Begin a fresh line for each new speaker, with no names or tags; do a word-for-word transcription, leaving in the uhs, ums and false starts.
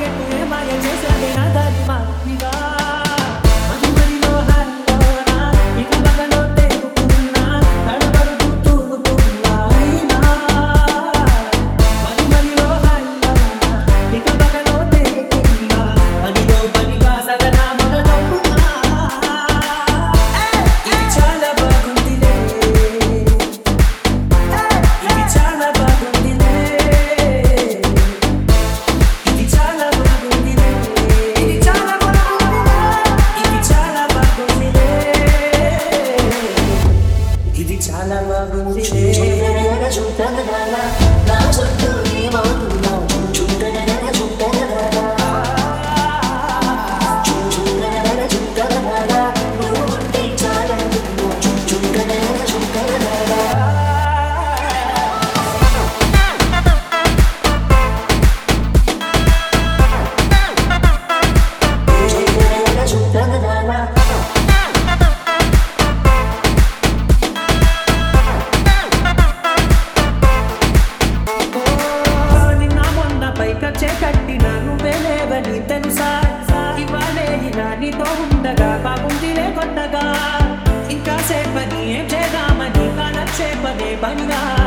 market ఏ మాయ చేసావే నా దారి మారిగా మధుమరిలో హల్లోనా ఇక మగలో తేలుకున్నా తడబడుతూ తూగుతున్నా అయినా మధుమరిలో హల్లోనా ఇక మగలో తేలుకున్నా పనిలో పనిగా సగనా మొదలవుతున్నా ఇది చాలా బాగుందిలే ఇది చాలా బాగుందిలే ఇది చాలా బాగుందిలే ఇది చాలా బాగుందిలే ఇది చాలా బాగుందిలే ఇది చాలా బాగుందిలే
నా చుట్టూ ఏమవుతున్నా చుట్టూ చుట్టూ
నిన్న మొన్న పైకచ్చే కట్టిన నువ్వే లేవని తెలుసా ఇవాళే ఇలా నీతో ఉండగా బాగుందిలే కొత్తగా ఇంకా సేపని ఏం చేద్దామని కాలక్షేపనే పనిగా